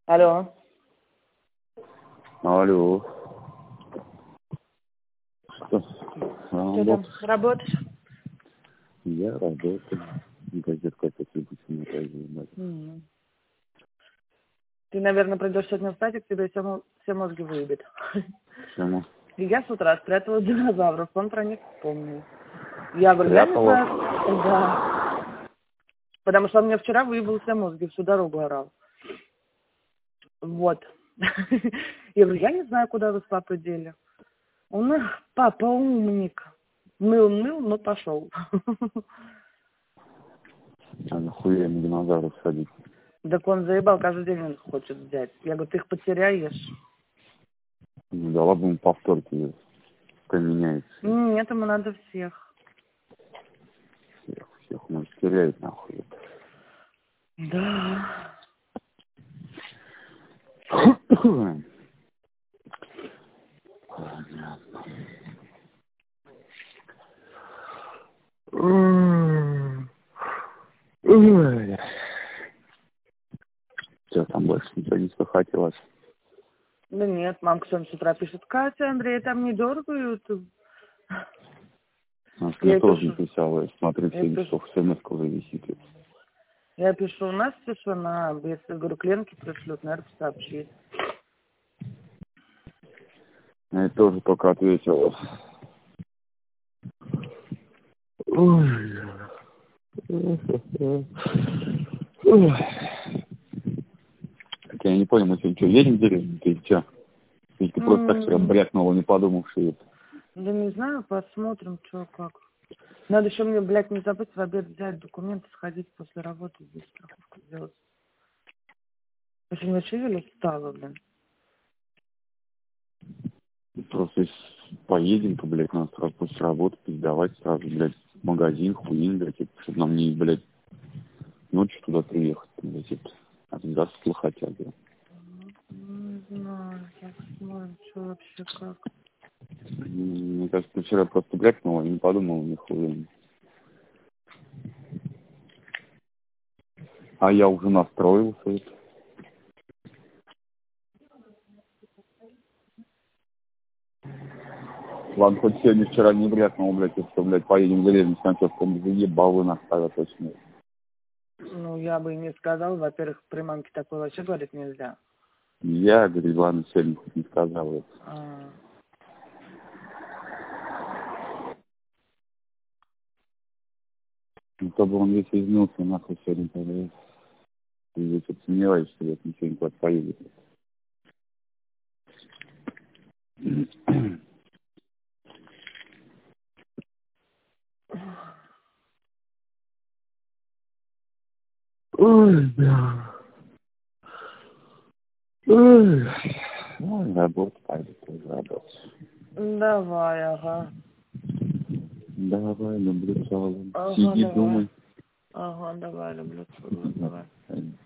Алло. Алло. Что? Что там, работаешь? Я работаю. Газетка какая-то магазин. Ты, наверное, придешь сегодня в садик, тебе все мозги выебет. Почему? И я с утра спрятала динозавров, он про них вспомнил. Я говорю, я не знаю. Да. Потому что он мне вчера выебал все мозги, всю дорогу орал. Вот. Я говорю, я не знаю, куда вы с папой дели. Он, папа умник. Ныл, но пошел. А нахуя ему динозавров садить? Так он заебал, каждый день он хочет взять. Я говорю, ты их потеряешь. Ну, дала бы ему повторки, поменяется. Нет, ему надо всех. Всех может теряет нахуй. Да. Понятно. Все, там больше ничего не слыхать у вас. Да нет, мамка сегодня с утра пишет, Катя, Андрей, там не дергают. Мне тоже написала, я смотрю, 7 часов смс-ка уже висит. Я пишу, у нас тишина. Если, говорю, клиентки пришлют, наверное, сообщить. Я тоже только ответил. Ой. Так я не понял, мы сегодня что, едем в деревню? Ты что? Или ты просто так вчера брякнула, не подумавши это? Да не знаю, посмотрим, что как. Надо еще мне, блядь, не забыть в обед взять документы, сходить после работы, здесь страховку сделать. Очень ночевали, устала, блин. Просто если поедем, то, блядь, надо сразу после работы пиздовать, сразу, блядь, в магазин, хуин, блядь, чтобы нам не, блядь, ночью туда приехать, блядь, засутло хотя бы. Не знаю, сейчас посмотрим, что вообще как. Мне кажется, вчера просто брякнула и не подумала нихуя. А я уже настроился. Это. Ладно, хоть сегодня вчера не брякнул, блядь, что, блядь, поедем в деревню с ночевкой, заебал наставят точно. Ну, я бы и не сказал. Во-первых, при мамке такое вообще говорить нельзя. Я, говорю, ладно, сегодня хоть не сказал это. Ну, то бы он весь изменился, нахуй, сегодня, блядь. И я что-то сомневаюсь, что я ничего не куда-то поеду. Ой, бля. Ой. Ну, работа, пойду тоже работать. Давай, ага. Давай, люблю целым. Ага, Сиди, давай. думай. Ага, давай, люблю целую, давай.